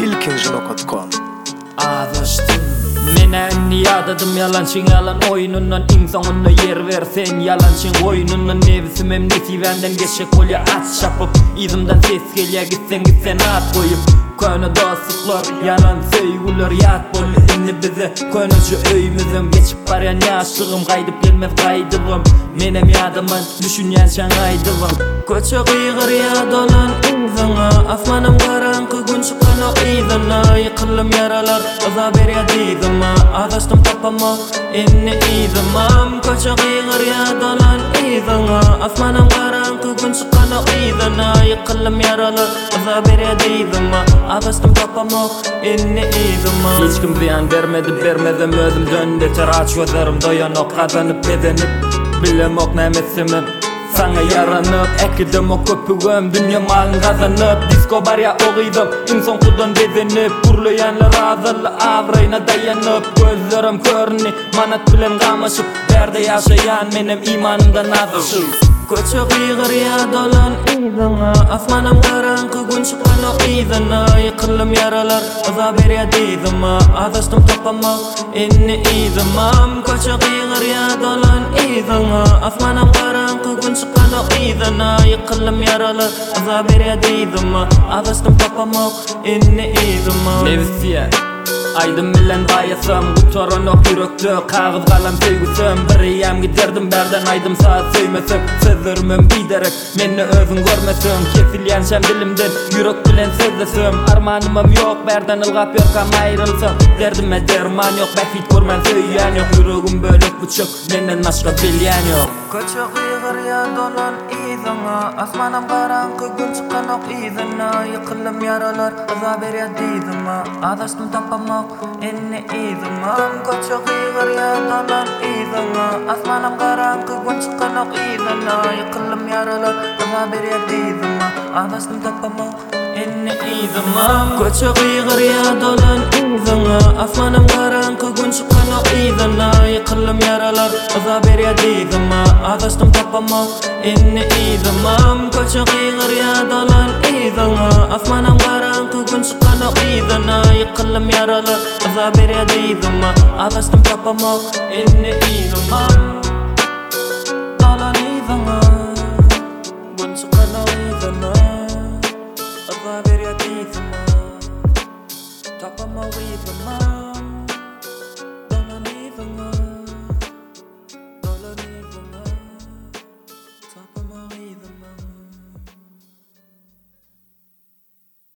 ilkingino.com. Adıştım menen yadadım yalancın yalan oyunundan imzanını yer versen yalancın oyunundan nevisim emnesi benden geçecek kolya at şapıp izimden ses gelya gitsen at koyup Köyne dostluklar yalan söygüler yat bol inni bize Köyneçi öymüzüm geçip barayan yaşlığım Kaydıp gelmez kaydılım menem yadımın düşünyen şan aydılım Köçe kıygır ya dolan imzana Asmanım karanqı gün çıkan o izana Yıkılım yaralar oza ber ya dizima Adaştım tapama inni izimam Köçe kıygır ya dolan izana Asmanım karanqı gün çıkan o izana Yıkılım yaralar oza ber ya dizima Adaştım tapama inni izimam Hiç kim ziyan vermedim özüm dön Beter aç gözlerim doyanıp kazanıp bezenip Bilem ok nemesimim Sana yaranıp ekidim o köpüğüm Dünya malın kazanıp Disko bar ya oğuydım İnsan kudan bezenip Kurlayanlar ağzılı avrayına dayanıp Gözlerim körni manat bilen kamaşıp Berde yaşayan benim imanımdan azışıp Köçe kıygır ya dolan izana Asmanım karanqı gün çıkan o izana Yıkılım yaralar oza ber ya dizima Adaştım tapama inni izimam Köçe kıygır ya dolan izana Asmanım karanqı gün çıkan o izana Yıkılım yaralar oza ber ya dizima Adaştım tapama inni izimam Nevisiye Aydım bilen bayasam Kutoran ok yürekli Kağız kalan söygüsüm Biriyem giderdim berden aydım saat söymesem Sözlerimim biderek Meni özün görmesim Kesilyen şen dilimden Yürek bilen sözlesem Armanımım yok berden ılgap yorkam ayrılsam Derdime derman yok Befit görmen söyleyen yok Yüreğim bölük buçuk Menden başka bilyen yok Köçe kıygır ya dolan izana Asmanım karanqı gün çıkan ok izana Yıkılım yaralar oza ber ya dizima Adaştım tapamak inni izimam Köçe kıygır ya dolan izana Asmanım karanqı gün çıkan ok izana Yıkılım yaralar oza ber ya dizima Adaştım tapamak inni izimam Köçe kıygır ya dolan izana Asmanım karanqı gün çıkan ok izana Yıkılım yaralar oza ber ya dizima Adaştım tapamak inni izimam Köçe kıygır ya dolan izana Asmanım karanqı gün çıkan ok izana Yıkılım yaralar oza ber ya dizima Adaştım tapamak inni izimam Dolan izana Gün çıkan ok izana Oza ber ya dizima Tapamak izana